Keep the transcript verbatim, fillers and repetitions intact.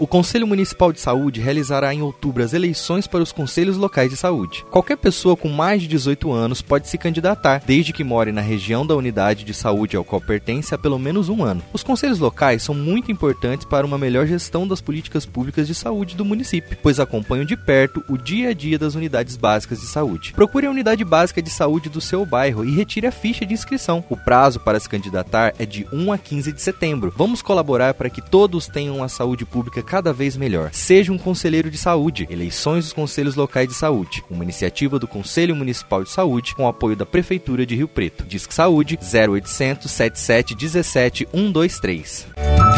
O Conselho Municipal de Saúde realizará em outubro as eleições para os Conselhos Locais de Saúde. Qualquer pessoa com mais de dezoito anos pode se candidatar, desde que more na região da unidade de saúde ao qual pertence há pelo menos um ano. Os conselhos locais são muito importantes para uma melhor gestão das políticas públicas de saúde do município, pois acompanham de perto o dia a dia das unidades básicas de saúde. Procure a unidade básica de saúde do seu bairro e retire a ficha de inscrição. O prazo para se candidatar é de um a quinze de setembro. Vamos colaborar para que todos tenham uma saúde pública cada vez melhor. Seja um conselheiro de saúde. Eleições dos Conselhos Locais de Saúde. Uma iniciativa do Conselho Municipal de Saúde com apoio da Prefeitura de Rio Preto. Disque Saúde zero oitocentos, setenta e sete, dezessete, cento e vinte e três.